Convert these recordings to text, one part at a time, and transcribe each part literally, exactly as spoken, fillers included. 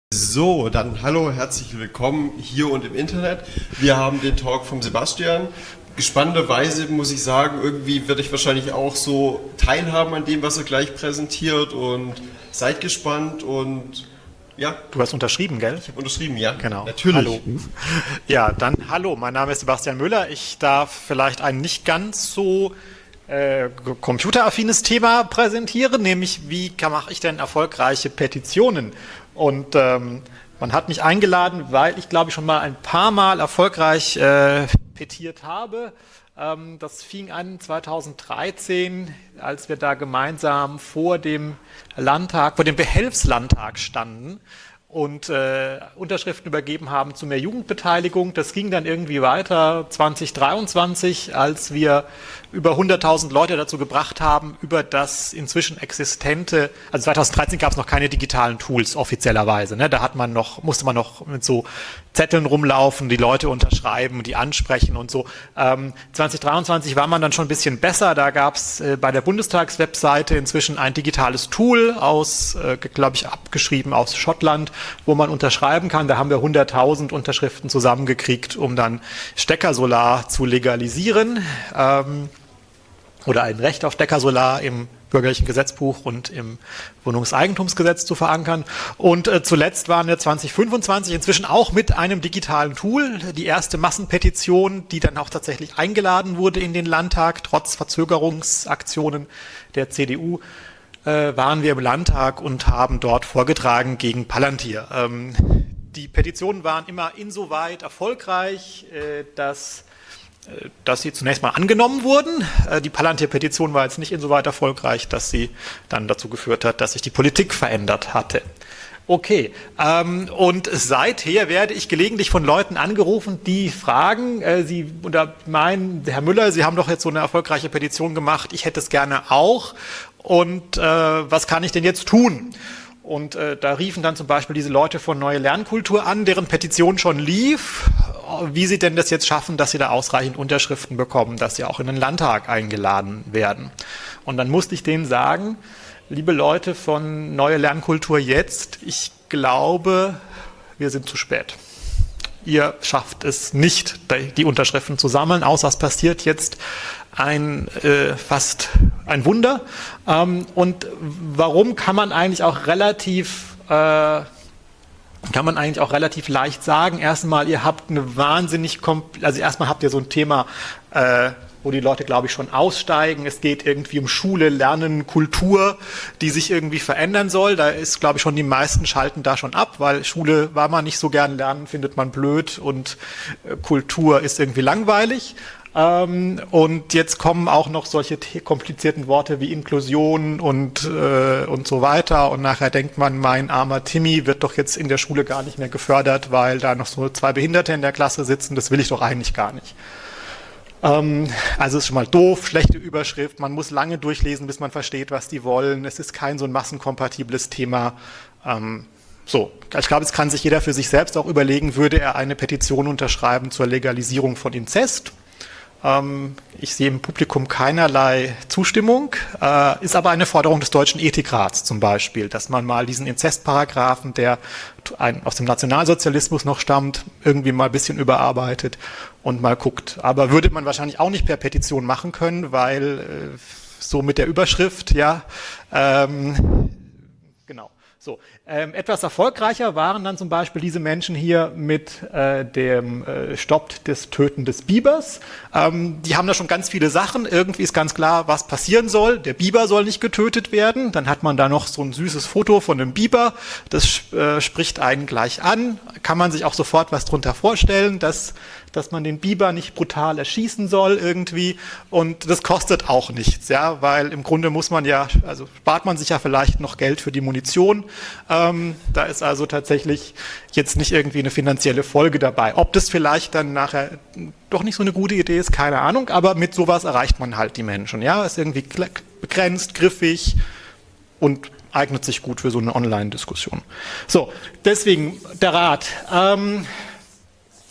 So, dann hallo, herzlich willkommen hier und im Internet. Wir haben den Talk vom Sebastian. Gespannterweise muss ich sagen, irgendwie werde ich wahrscheinlich auch so teilhaben an dem, was er gleich präsentiert, und seid gespannt und ja. Du hast unterschrieben, gell? Ich habe unterschrieben, ja. Genau. Natürlich. Hallo. Ja, dann hallo, mein Name ist Sebastian Müller. Ich darf vielleicht ein nicht ganz so äh, computeraffines Thema präsentieren, nämlich wie mache ich denn erfolgreiche Petitionen? Und ähm, man hat mich eingeladen, weil ich glaube ich schon mal ein paar Mal erfolgreich äh, petiert habe. Ähm, das fing an zweitausenddreizehn, als wir da gemeinsam vor dem Landtag, vor dem Behelfslandtag standen und äh, Unterschriften übergeben haben zu mehr Jugendbeteiligung. Das ging dann irgendwie weiter zwanzig dreiundzwanzig, als wir über hunderttausend Leute dazu gebracht haben, über das inzwischen existente, also zweitausenddreizehn gab es noch keine digitalen Tools offiziellerweise, ne? Da hat man noch, musste man noch mit so Zetteln rumlaufen, die Leute unterschreiben, die ansprechen und so. Ähm, zwanzig dreiundzwanzig war man dann schon ein bisschen besser, da gab es äh, bei der Bundestagswebseite inzwischen ein digitales Tool aus, äh, glaube ich, abgeschrieben aus Schottland, wo man unterschreiben kann. Da haben wir hunderttausend Unterschriften zusammengekriegt, um dann Steckersolar zu legalisieren. Ähm, oder ein Recht auf Steckersolar im bürgerlichen Gesetzbuch und im Wohnungseigentumsgesetz zu verankern. Und äh, zuletzt waren wir zwanzig fünfundzwanzig inzwischen auch mit einem digitalen Tool, die erste Massenpetition, die dann auch tatsächlich eingeladen wurde in den Landtag, trotz Verzögerungsaktionen der C D U, äh, waren wir im Landtag und haben dort vorgetragen gegen Palantir. Ähm, die Petitionen waren immer insoweit erfolgreich, äh, dass dass sie zunächst mal angenommen wurden. Die Palantir-Petition war jetzt nicht insoweit erfolgreich, dass sie dann dazu geführt hat, dass sich die Politik verändert hatte. Okay, ähm, und seither werde ich gelegentlich von Leuten angerufen, die fragen, äh, sie oder meinen, Herr Müller, Sie haben doch jetzt so eine erfolgreiche Petition gemacht, ich hätte es gerne auch, und äh, was kann ich denn jetzt tun? Und äh, da riefen dann zum Beispiel diese Leute von Neue Lernkultur an, deren Petition schon lief, wie sie denn das jetzt schaffen, dass sie da ausreichend Unterschriften bekommen, dass sie auch in den Landtag eingeladen werden. Und dann musste ich denen sagen, liebe Leute von Neue Lernkultur jetzt, ich glaube, wir sind zu spät. Ihr schafft es nicht, die Unterschriften zu sammeln, außer es passiert jetzt ein äh, fast ein Wunder. Ähm, und warum kann man eigentlich auch relativ äh, kann man eigentlich auch relativ leicht sagen? Erstmal, ihr habt eine wahnsinnig, also erstmal habt ihr so ein Thema, äh, wo die Leute, glaube ich, schon aussteigen. Es geht irgendwie um Schule, Lernen, Kultur, die sich irgendwie verändern soll. Da ist, glaube ich, schon die meisten schalten da schon ab, weil Schule war man nicht so gern, Lernen findet man blöd und äh, Kultur ist irgendwie langweilig. Ähm, und jetzt kommen auch noch solche komplizierten Worte wie Inklusion und, äh, und so weiter. Und nachher denkt man, mein armer Timmy wird doch jetzt in der Schule gar nicht mehr gefördert, weil da noch so zwei Behinderte in der Klasse sitzen. Das will ich doch eigentlich gar nicht. Ähm, also ist schon mal doof, schlechte Überschrift. Man muss lange durchlesen, bis man versteht, was die wollen. Es ist kein so ein massenkompatibles Thema. Ähm, so, ich glaube, es kann sich jeder für sich selbst auch überlegen, würde er eine Petition unterschreiben zur Legalisierung von Inzest. Ich sehe im Publikum keinerlei Zustimmung, äh, ist aber eine Forderung des Deutschen Ethikrats zum Beispiel, dass man mal diesen Inzestparagraphen, der ein, aus dem Nationalsozialismus noch stammt, irgendwie mal ein bisschen überarbeitet und mal guckt. Aber würde man wahrscheinlich auch nicht per Petition machen können, weil äh, so mit der Überschrift, ja, ähm, genau. So, ähm, etwas erfolgreicher waren dann zum Beispiel diese Menschen hier mit äh, dem äh, Stoppt des Töten des Bibers. Ähm, die haben da schon ganz viele Sachen. Irgendwie ist ganz klar, was passieren soll. Der Biber soll nicht getötet werden. Dann hat man da noch so ein süßes Foto von einem Biber. Das äh, spricht einen gleich an. Kann man sich auch sofort was drunter vorstellen, dass dass man den Biber nicht brutal erschießen soll irgendwie, und das kostet auch nichts, ja, weil im Grunde muss man ja, also spart man sich ja vielleicht noch Geld für die Munition, ähm, da ist also tatsächlich jetzt nicht irgendwie eine finanzielle Folge dabei. Ob das vielleicht dann nachher doch nicht so eine gute Idee ist, keine Ahnung, aber mit sowas erreicht man halt die Menschen, ja, ist irgendwie begrenzt, griffig und eignet sich gut für so eine Online-Diskussion. So, deswegen der Rat. Ähm,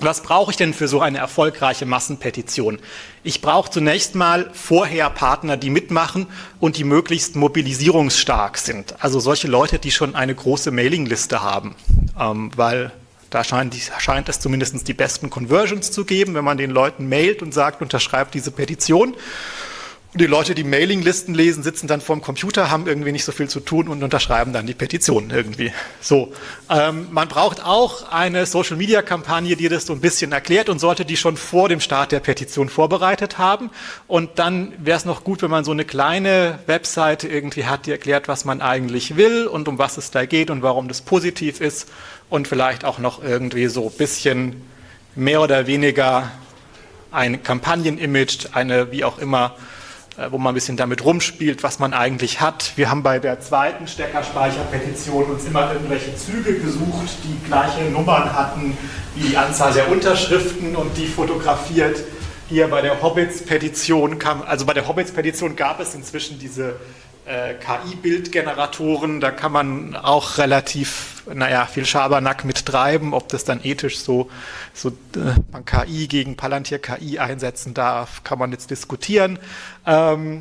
Was brauche ich denn für so eine erfolgreiche Massenpetition? Ich brauche zunächst mal vorher Partner, die mitmachen und die möglichst mobilisierungsstark sind. Also solche Leute, die schon eine große Mailingliste haben, ähm, weil da scheint, scheint es zumindest die besten Conversions zu geben, wenn man den Leuten mailt und sagt, unterschreibt diese Petition. Und die Leute, die Mailinglisten lesen, sitzen dann vorm Computer, haben irgendwie nicht so viel zu tun und unterschreiben dann die Petitionen irgendwie. So, ähm, man braucht auch eine Social-Media-Kampagne, die das so ein bisschen erklärt und sollte die schon vor dem Start der Petition vorbereitet haben. Und dann wäre es noch gut, wenn man so eine kleine Webseite irgendwie hat, die erklärt, was man eigentlich will und um was es da geht und warum das positiv ist und vielleicht auch noch irgendwie so ein bisschen mehr oder weniger ein Kampagnen-Image, eine wie auch immer, wo man ein bisschen damit rumspielt, was man eigentlich hat. Wir haben bei der zweiten Steckerspeicherpetition uns immer irgendwelche Züge gesucht, die gleiche Nummern hatten wie die Anzahl der Unterschriften und die fotografiert. Hier bei der Hobbits-Petition kam, also bei der Hobbits-Petition gab es inzwischen diese äh, K I-Bildgeneratoren, da kann man auch relativ, naja, viel Schabernack mit treiben, ob das dann ethisch so, so äh, man K I gegen Palantir K I einsetzen darf, kann man jetzt diskutieren. Ähm,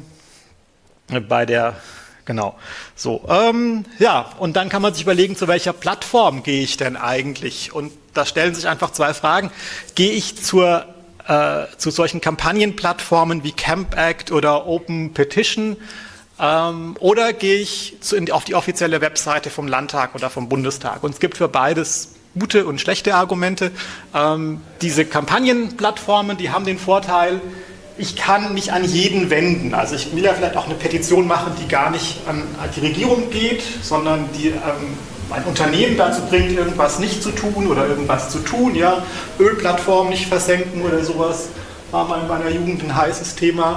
bei der, genau, so, ähm, ja, und dann kann man sich überlegen, zu welcher Plattform gehe ich denn eigentlich? Und da stellen sich einfach zwei Fragen. Gehe ich zur äh, zu solchen Kampagnenplattformen wie CampAct oder Open Petition, Ähm, oder gehe ich zu, in, auf die offizielle Webseite vom Landtag oder vom Bundestag? Und es gibt für beides gute und schlechte Argumente. Ähm, diese Kampagnenplattformen, die haben den Vorteil, ich kann mich an jeden wenden. Also ich will ja vielleicht auch eine Petition machen, die gar nicht an, an die Regierung geht, sondern die ähm, ein Unternehmen dazu bringt, irgendwas nicht zu tun oder irgendwas zu tun. Ja? Ölplattformen nicht versenken oder sowas, war mal in meiner Jugend ein heißes Thema.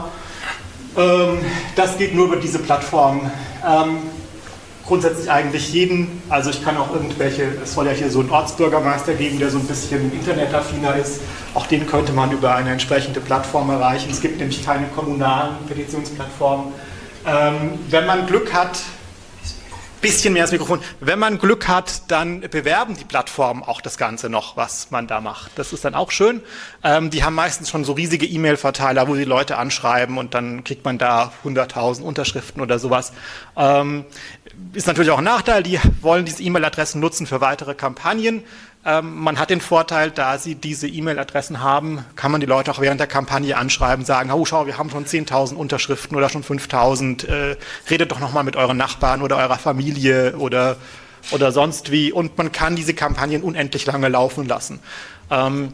Das geht nur über diese Plattform. Ähm, grundsätzlich eigentlich jeden, also ich kann auch irgendwelche, es soll ja hier so einen Ortsbürgermeister geben, der so ein bisschen internetaffiner ist, auch den könnte man über eine entsprechende Plattform erreichen. Es gibt nämlich keine kommunalen Petitionsplattformen. Ähm, wenn man Glück hat, bisschen mehr als Mikrofon. Wenn man Glück hat, dann bewerben die Plattformen auch das Ganze noch, was man da macht. Das ist dann auch schön. Ähm, die haben meistens schon so riesige E-Mail-Verteiler, wo die Leute anschreiben und dann kriegt man da hunderttausend Unterschriften oder sowas. Ähm, ist natürlich auch ein Nachteil, die wollen diese E-Mail-Adressen nutzen für weitere Kampagnen. Ähm, man hat den Vorteil, da sie diese E-Mail-Adressen haben, kann man die Leute auch während der Kampagne anschreiben, sagen, oh schau, wir haben schon zehntausend Unterschriften oder schon fünftausend, äh, redet doch nochmal mit euren Nachbarn oder eurer Familie oder, oder sonst wie. Und man kann diese Kampagnen unendlich lange laufen lassen. Ähm,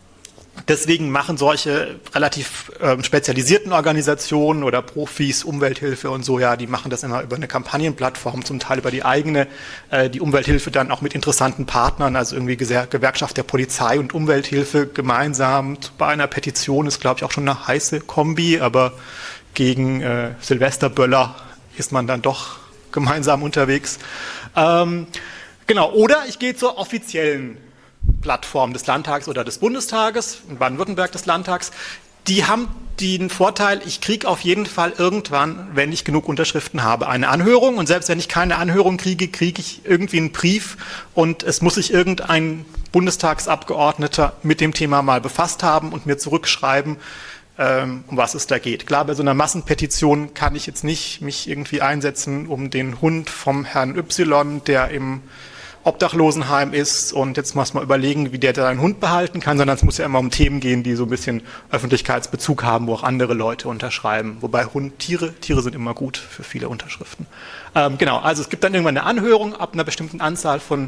Deswegen machen solche relativ äh, spezialisierten Organisationen oder Profis, Umwelthilfe und so, ja, die machen das immer über eine Kampagnenplattform, zum Teil über die eigene, äh, die Umwelthilfe dann auch mit interessanten Partnern, also irgendwie Gewerkschaft der Polizei und Umwelthilfe gemeinsam. Bei einer Petition ist, glaube ich, auch schon eine heiße Kombi, aber gegen äh, Silvesterböller ist man dann doch gemeinsam unterwegs. Ähm, genau, oder ich gehe zur offiziellen Plattform des Landtags oder des Bundestages, in Baden-Württemberg des Landtags, die haben den Vorteil, ich kriege auf jeden Fall irgendwann, wenn ich genug Unterschriften habe, eine Anhörung und selbst wenn ich keine Anhörung kriege, kriege ich irgendwie einen Brief und es muss sich irgendein Bundestagsabgeordneter mit dem Thema mal befasst haben und mir zurückschreiben, ähm, um was es da geht. Klar, bei so einer Massenpetition kann ich jetzt nicht mich irgendwie einsetzen, um den Hund vom Herrn Y, der im Obdachlosenheim ist und jetzt muss man überlegen, wie der seinen Hund behalten kann, sondern es muss ja immer um Themen gehen, die so ein bisschen Öffentlichkeitsbezug haben, wo auch andere Leute unterschreiben. Wobei Hund, Tiere, Tiere sind immer gut für viele Unterschriften. Ähm, genau, also es gibt dann irgendwann eine Anhörung ab einer bestimmten Anzahl von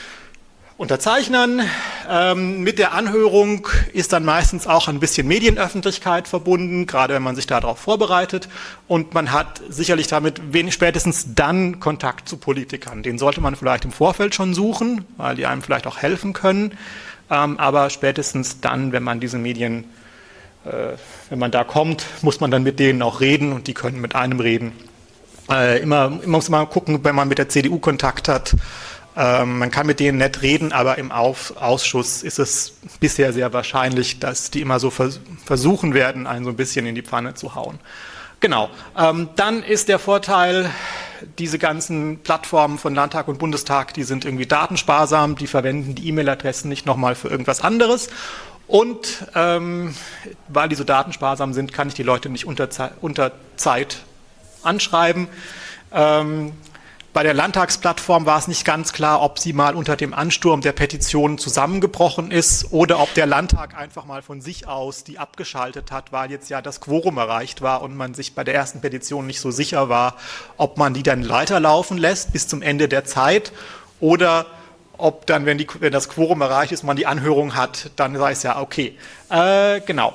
Unterzeichnern. Ähm, mit der Anhörung ist dann meistens auch ein bisschen Medienöffentlichkeit verbunden, gerade wenn man sich darauf vorbereitet. Und man hat sicherlich damit wenig, spätestens dann Kontakt zu Politikern. Den sollte man vielleicht im Vorfeld schon suchen, weil die einem vielleicht auch helfen können. Ähm, aber spätestens dann, wenn man diese Medien, äh, wenn man da kommt, muss man dann mit denen auch reden und die können mit einem reden. Äh, immer, immer muss man gucken, wenn man mit der C D U Kontakt hat. Ähm, man kann mit denen nett reden, aber im Auf- Ausschuss ist es bisher sehr wahrscheinlich, dass die immer so vers- versuchen werden, einen so ein bisschen in die Pfanne zu hauen. Genau. Ähm, dann ist der Vorteil, diese ganzen Plattformen von Landtag und Bundestag, die sind irgendwie datensparsam, die verwenden die E-Mail-Adressen nicht nochmal für irgendwas anderes. Und ähm, weil die so datensparsam sind, kann ich die Leute nicht unter, Ze- unter Zeit anschreiben. Ähm, Bei der Landtagsplattform war es nicht ganz klar, ob sie mal unter dem Ansturm der Petitionen zusammengebrochen ist oder ob der Landtag einfach mal von sich aus die abgeschaltet hat, weil jetzt ja das Quorum erreicht war und man sich bei der ersten Petition nicht so sicher war, ob man die dann weiterlaufen lässt bis zum Ende der Zeit oder ob dann, wenn, die, wenn das Quorum erreicht ist, man die Anhörung hat, dann sei es ja okay. Äh, genau.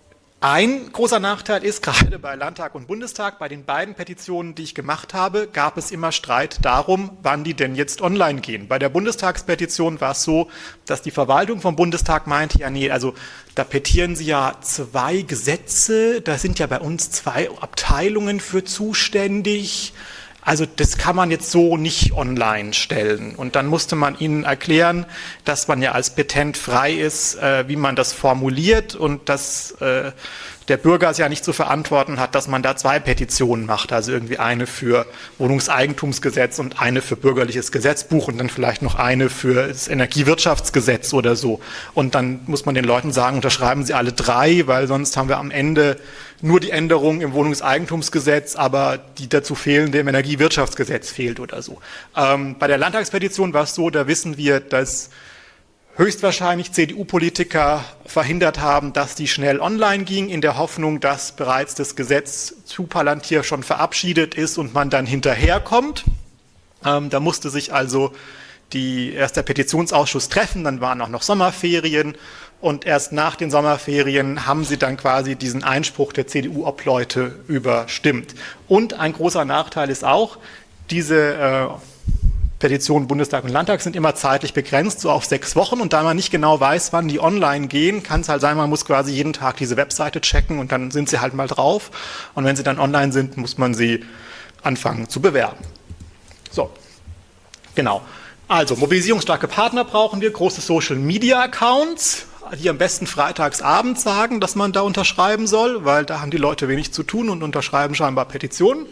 Ein großer Nachteil ist, gerade bei Landtag und Bundestag, bei den beiden Petitionen, die ich gemacht habe, gab es immer Streit darum, wann die denn jetzt online gehen. Bei der Bundestagspetition war es so, dass die Verwaltung vom Bundestag meinte, ja nee, also da petieren sie ja zwei Gesetze, da sind ja bei uns zwei Abteilungen für zuständig. Also das kann man jetzt so nicht online stellen. Und dann musste man ihnen erklären, dass man ja als Petent frei ist, äh, wie man das formuliert und dass äh, der Bürger es ja nicht zu verantworten hat, dass man da zwei Petitionen macht. Also irgendwie eine für Wohnungseigentumsgesetz und eine für bürgerliches Gesetzbuch und dann vielleicht noch eine für das Energiewirtschaftsgesetz oder so. Und dann muss man den Leuten sagen, unterschreiben sie alle drei, weil sonst haben wir am Ende nur die Änderung im Wohnungseigentumsgesetz, aber die dazu fehlende im Energiewirtschaftsgesetz fehlt oder so. Ähm, bei der Landtagspetition war es so, da wissen wir, dass höchstwahrscheinlich C D U-Politiker verhindert haben, dass die schnell online ging, in der Hoffnung, dass bereits das Gesetz zu Palantir schon verabschiedet ist und man dann hinterherkommt. Ähm, da musste sich also die, erst der Petitionsausschuss treffen, dann waren auch noch Sommerferien und erst nach den Sommerferien haben sie dann quasi diesen Einspruch der C D U-Obleute überstimmt. Und ein großer Nachteil ist auch, diese äh, Petitionen Bundestag und Landtag sind immer zeitlich begrenzt, so auf sechs Wochen. Und da man nicht genau weiß, wann die online gehen, kann es halt sein, man muss quasi jeden Tag diese Webseite checken und dann sind sie halt mal drauf. Und wenn sie dann online sind, muss man sie anfangen zu bewerben. So, genau. Also mobilisierungsstarke Partner brauchen wir, große Social-Media-Accounts, die am besten freitags abends sagen, dass man da unterschreiben soll, weil da haben die Leute wenig zu tun und unterschreiben scheinbar Petitionen.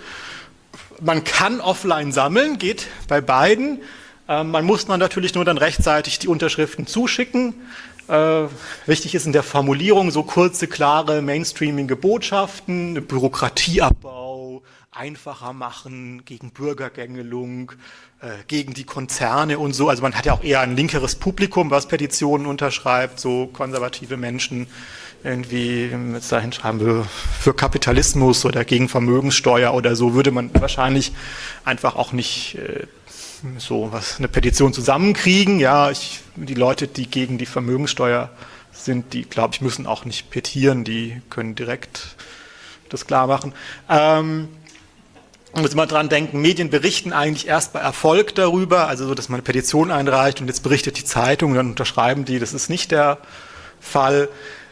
Man kann offline sammeln, geht bei beiden. Ähm, man muss man natürlich nur dann rechtzeitig die Unterschriften zuschicken. Äh, wichtig ist in der Formulierung so kurze, klare, mainstreamige Botschaften, Bürokratieabbau, einfacher machen, gegen Bürgergängelung, äh, gegen die Konzerne und so. Also man hat ja auch eher ein linkeres Publikum, was Petitionen unterschreibt, so konservative Menschen irgendwie jetzt dahin schreiben wir für Kapitalismus oder gegen Vermögenssteuer oder so, würde man wahrscheinlich einfach auch nicht äh, so was eine Petition zusammenkriegen. Ja, ich, die Leute, die gegen die Vermögenssteuer sind, die, glaube ich, müssen auch nicht petieren, die können direkt das klar machen. Ähm, Man muss immer dran denken, Medien berichten eigentlich erst bei Erfolg darüber, also so, dass man eine Petition einreicht und jetzt berichtet die Zeitung, dann unterschreiben die, das ist nicht der Fall.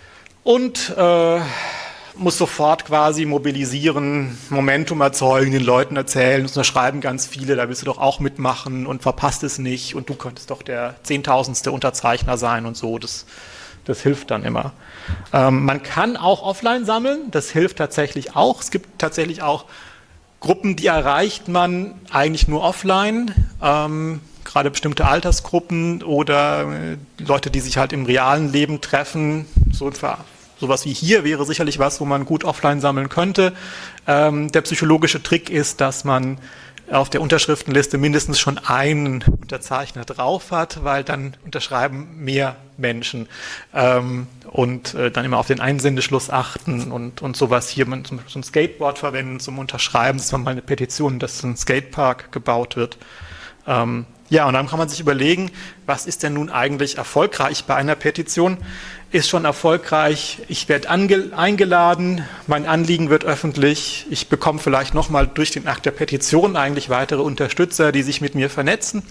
Und äh, muss sofort quasi mobilisieren, Momentum erzeugen, den Leuten erzählen, das unterschreiben ganz viele, da willst du doch auch mitmachen und verpasst es nicht und du könntest doch der zehntausendste Unterzeichner sein und so, das, das hilft dann immer. Ähm, man kann auch offline sammeln, das hilft tatsächlich auch, es gibt tatsächlich auch Gruppen, die erreicht man eigentlich nur offline, ähm, gerade bestimmte Altersgruppen oder äh, Leute, die sich halt im realen Leben treffen, so sowas wie hier wäre sicherlich was, wo man gut offline sammeln könnte. Ähm, der psychologische Trick ist, dass man auf der Unterschriftenliste mindestens schon einen Unterzeichner drauf hat, weil dann unterschreiben mehr Menschen ähm, und äh, dann immer auf den Einsendeschluss achten und, und sowas hier, man zum Beispiel so ein Skateboard verwenden zum Unterschreiben, das war mal eine Petition, dass ein Skatepark gebaut wird. Ähm, ja, und dann kann man sich überlegen, was ist denn nun eigentlich erfolgreich bei einer Petition? Ist schon erfolgreich, ich werde eingeladen, mein Anliegen wird öffentlich, ich bekomme vielleicht nochmal durch den Akt der Petition eigentlich weitere Unterstützer, die sich mit mir vernetzen,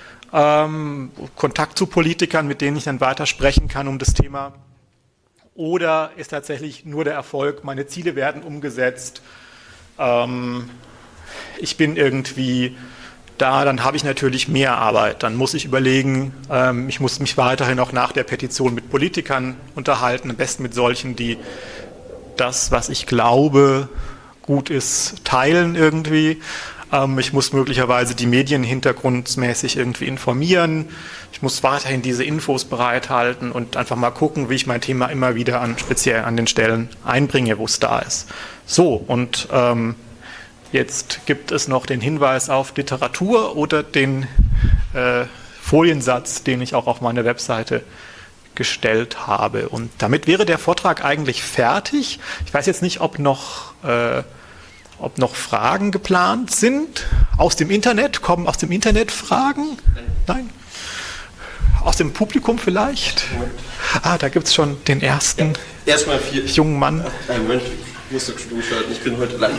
ähm, Kontakt zu Politikern, mit denen ich dann weiter sprechen kann um das Thema. Oder ist tatsächlich nur der Erfolg, meine Ziele werden umgesetzt, ähm, ich bin irgendwie da, dann habe ich natürlich mehr Arbeit. Dann muss ich überlegen, ähm, ich muss mich weiterhin auch nach der Petition mit Politikern unterhalten, am besten mit solchen, die das, was ich glaube, gut ist, teilen irgendwie. Ähm, ich muss möglicherweise die Medien hintergrundmäßig irgendwie informieren. Ich muss weiterhin diese Infos bereithalten und einfach mal gucken, wie ich mein Thema immer wieder an, speziell an den Stellen einbringe, wo es da ist. So, und ähm, jetzt gibt es noch den Hinweis auf Literatur oder den äh, Foliensatz, den ich auch auf meine Webseite gestellt habe. Und damit wäre der Vortrag eigentlich fertig. Ich weiß jetzt nicht, ob noch, äh, ob noch Fragen geplant sind. Aus dem Internet, kommen aus dem Internet Fragen? Nein. Nein? Aus dem Publikum vielleicht? Ah, da gibt es schon den ersten ja. Erstmal vier. jungen Mann. Einen Moment, ich muss doch schon umschalten. Ich bin heute allein.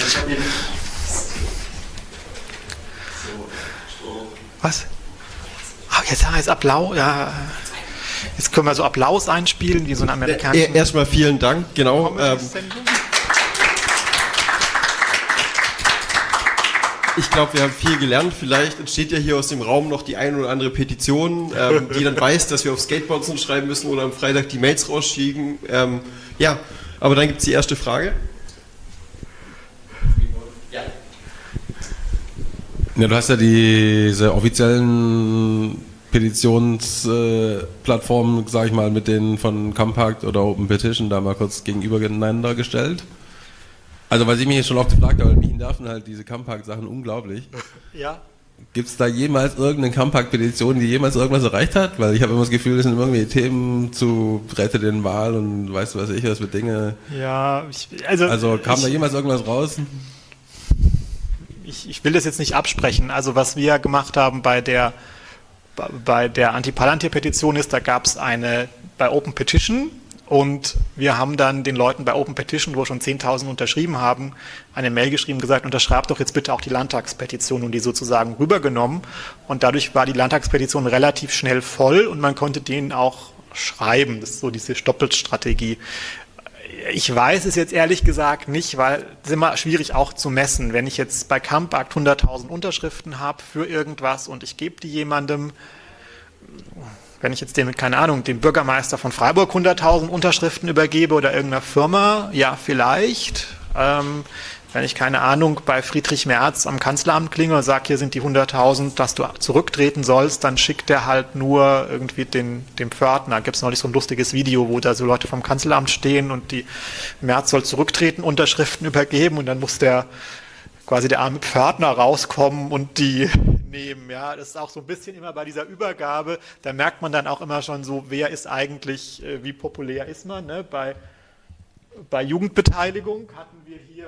Was? Ah, jetzt heißt Applaus, ja. Jetzt können wir so Applaus einspielen, wie so ein amerikanischer. Erstmal vielen Dank, genau. Ähm, ich glaube, wir haben viel gelernt. Vielleicht entsteht ja hier aus dem Raum noch die eine oder andere Petition, ähm, die dann weiß, dass wir auf Skateboards schreiben müssen oder am Freitag die Mails rausschicken. Ähm, ja, aber dann gibt es die erste Frage. Ja. Ja, du hast ja diese offiziellen Petitionsplattformen, äh, sag ich mal, mit denen von Compact oder Open Petition da mal kurz gegenübereinander gestellt. Also, was ich mich jetzt schon oft gefragt habe, mich nerven halt diese Compact-Sachen unglaublich. Ja. Gibt es da jemals irgendeine Compact-Petition, die jemals irgendwas erreicht hat? Weil ich habe immer das Gefühl, das sind irgendwie Themen zu Rette den Wal und weißt du was ich, was für Dinge. Ja, ich, also. Also, kam ich, da jemals irgendwas raus? Ich, ich will das jetzt nicht absprechen. Also, was wir gemacht haben bei der bei der Anti-Palantir-Petition ist, da gab es eine bei Open Petition und wir haben dann den Leuten bei Open Petition, wo schon zehntausend unterschrieben haben, eine Mail geschrieben, gesagt, unterschreibt doch jetzt bitte auch die Landtagspetition und die sozusagen rübergenommen und dadurch war die Landtagspetition relativ schnell voll und man konnte denen auch schreiben. Das ist so diese Doppelstrategie. Ich weiß es jetzt ehrlich gesagt nicht, weil es ist immer schwierig auch zu messen. Wenn ich jetzt bei Compact hunderttausend Unterschriften habe für irgendwas und ich gebe die jemandem, wenn ich jetzt dem, keine Ahnung, dem Bürgermeister von Freiburg hunderttausend Unterschriften übergebe oder irgendeiner Firma, ja vielleicht. Ähm, wenn ich, keine Ahnung, bei Friedrich Merz am Kanzleramt klinge und sage, hier sind die hunderttausend, dass du zurücktreten sollst, dann schickt der halt nur irgendwie den, dem Pförtner. Gibt es neulich so ein lustiges Video, wo da so Leute vom Kanzleramt stehen und die Merz soll zurücktreten, Unterschriften übergeben und dann muss der quasi der arme Pförtner rauskommen und die nehmen. Ja, das ist auch so ein bisschen immer bei dieser Übergabe, da merkt man dann auch immer schon so, wer ist eigentlich, wie populär ist man. Ne? Bei, bei Jugendbeteiligung hatten wir hier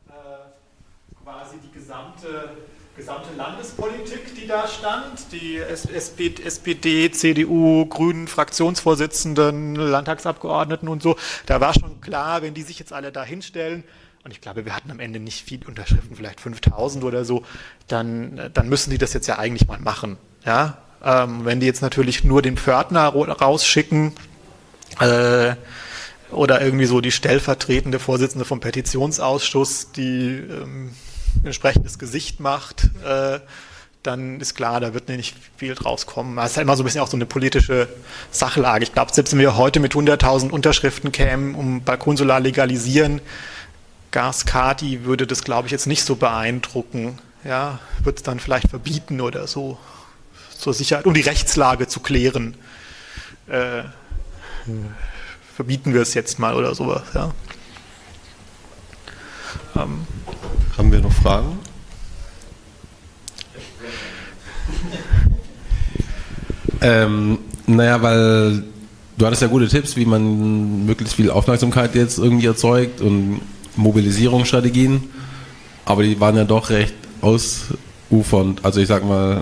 quasi die gesamte, gesamte Landespolitik, die da stand, die S P D, C D U, Grünen, Fraktionsvorsitzenden, Landtagsabgeordneten und so, da war schon klar, wenn die sich jetzt alle da hinstellen, und ich glaube, wir hatten am Ende nicht viel Unterschriften, vielleicht fünftausend oder so, dann, dann müssen die das jetzt ja eigentlich mal machen. Ja? Ähm, wenn die jetzt natürlich nur den Pförtner rausschicken, äh, oder irgendwie so die stellvertretende Vorsitzende vom Petitionsausschuss, die ähm, entsprechendes Gesicht macht, äh, dann ist klar, da wird nicht viel draus kommen. Das ist ja immer so ein bisschen auch so eine politische Sachlage. Ich glaube, selbst wenn wir heute mit hunderttausend Unterschriften kämen, um Balkonsolar legalisieren, Gaskati würde das, glaube ich, jetzt nicht so beeindrucken. Ja, wird es dann vielleicht verbieten oder so, zur Sicherheit, um die Rechtslage zu klären. Äh, verbieten wir es jetzt mal oder sowas. Ja. Ähm. Haben wir noch Fragen? ähm, naja, weil du hattest ja gute Tipps, wie man möglichst viel Aufmerksamkeit jetzt irgendwie erzeugt und Mobilisierungsstrategien, aber die waren ja doch recht ausufernd. Also ich sag mal,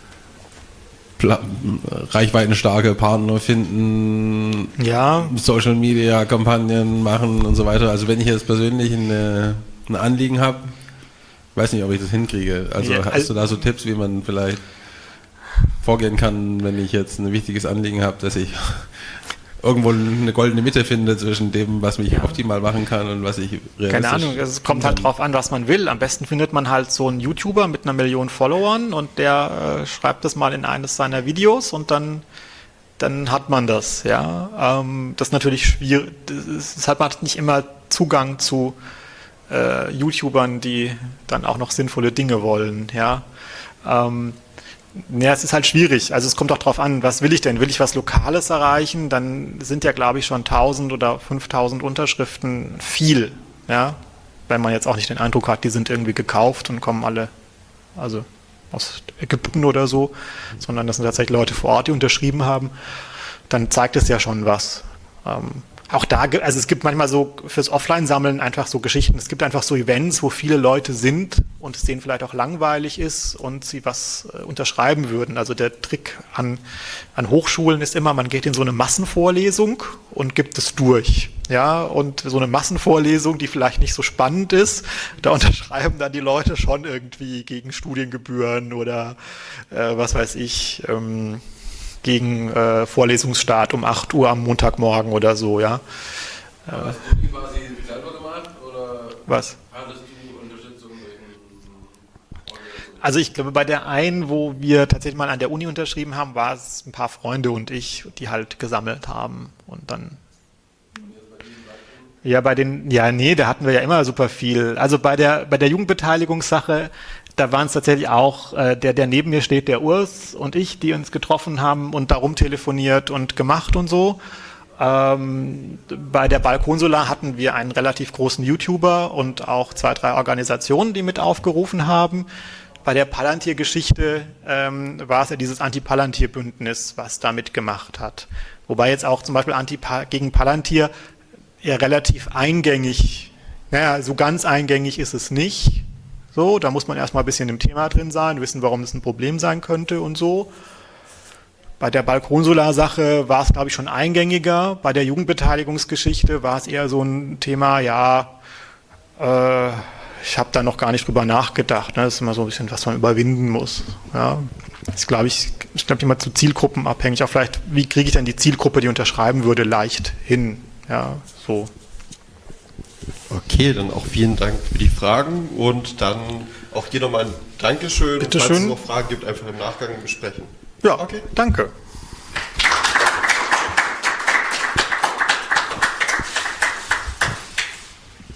reichweitenstarke Partner finden, ja. Social Media Kampagnen machen und so weiter. Also wenn ich jetzt persönlich eine, ein Anliegen habe, weiß nicht, ob ich das hinkriege. Also ja, hast also, du da so Tipps, wie man vielleicht vorgehen kann, wenn ich jetzt ein wichtiges Anliegen habe, dass ich irgendwo eine goldene Mitte finde zwischen dem, was mich ja. optimal machen kann und was ich realistisch... Keine Ahnung, es kommt halt drauf an, was man will. Am besten findet man halt so einen YouTuber mit einer Million Followern und der äh, schreibt das mal in eines seiner Videos und dann, dann hat man das. Ja, ähm, das ist natürlich schwierig. Das ist halt, man hat nicht immer Zugang zu äh, YouTubern, die dann auch noch sinnvolle Dinge wollen, ja. Ähm, ja, es ist halt schwierig. Also es kommt auch drauf an, was will ich denn? Will ich was Lokales erreichen? Dann sind ja, glaube ich, schon tausend oder fünftausend Unterschriften viel, ja. Wenn man jetzt auch nicht den Eindruck hat, die sind irgendwie gekauft und kommen alle, also aus Ägypten oder so, sondern das sind tatsächlich Leute vor Ort, die unterschrieben haben, dann zeigt es ja schon was. Ähm, auch da, also es gibt manchmal so fürs Offline-Sammeln einfach so Geschichten, es gibt einfach so Events, wo viele Leute sind und es denen vielleicht auch langweilig ist und sie was äh, unterschreiben würden. Also der Trick an, an Hochschulen ist immer, man geht in so eine Massenvorlesung und gibt es durch. Ja, und so eine Massenvorlesung, die vielleicht nicht so spannend ist, da unterschreiben dann die Leute schon irgendwie gegen Studiengebühren oder äh, was weiß ich, ähm, gegen äh, Vorlesungsstart um acht Uhr am Montagmorgen oder so, ja. Äh, Hast du die quasi selber gemacht oder was? Hattest du Unterstützung durch einen Also ich glaube, bei der einen, wo wir tatsächlich mal an der Uni unterschrieben haben, war es ein paar Freunde und ich, die halt gesammelt haben und dann ja, bei den, ja, nee, da hatten wir ja immer super viel. Also bei der, bei der Jugendbeteiligungssache, da waren es tatsächlich auch, äh, der, der neben mir steht, der Urs und ich, die uns getroffen haben und darum telefoniert und gemacht und so. Ähm, bei der Balkonsolar hatten wir einen relativ großen YouTuber und auch zwei, drei Organisationen, die mit aufgerufen haben. Bei der Palantir-Geschichte ähm, war es ja dieses Anti-Palantir-Bündnis, was da mitgemacht hat. Wobei jetzt auch zum Beispiel Anti gegen Palantir ja relativ eingängig, naja, so ganz eingängig ist es nicht. So, da muss man erstmal ein bisschen im Thema drin sein, wissen, warum das ein Problem sein könnte und so. Bei der Balkonsolar-Sache war es, glaube ich, schon eingängiger. Bei der Jugendbeteiligungsgeschichte war es eher so ein Thema, ja, äh, ich habe da noch gar nicht drüber nachgedacht. Ne? Das ist immer so ein bisschen, was man überwinden muss. Ja, das ist, glaube ich, ich glaube immer zu Zielgruppen abhängig. Auch vielleicht, wie kriege ich denn die Zielgruppe, die unterschreiben würde, leicht hin? Ja, so. Okay, dann auch vielen Dank für die Fragen und dann auch hier nochmal ein Dankeschön. Bitte Falls schön. es noch Fragen gibt, einfach im Nachgang besprechen. Ja, okay. Danke.